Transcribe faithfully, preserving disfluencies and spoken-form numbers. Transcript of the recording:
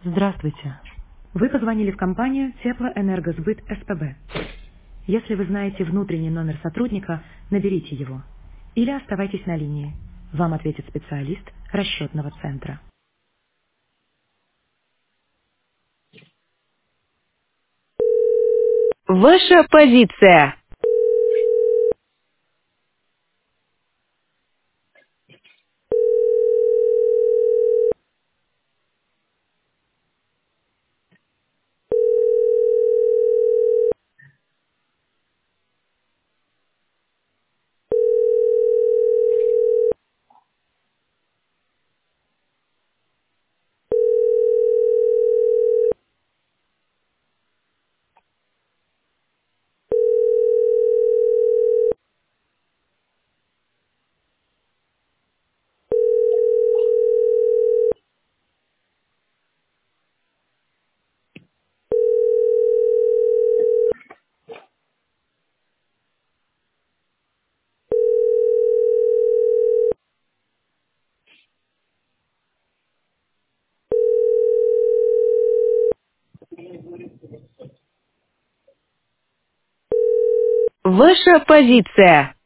Здравствуйте. Вы позвонили в компанию Теплоэнергосбыт СПБ. Если вы знаете внутренний номер сотрудника, наберите его. Или оставайтесь на линии. Вам ответит специалист расчетного центра. Ваша позиция. Ваша позиция.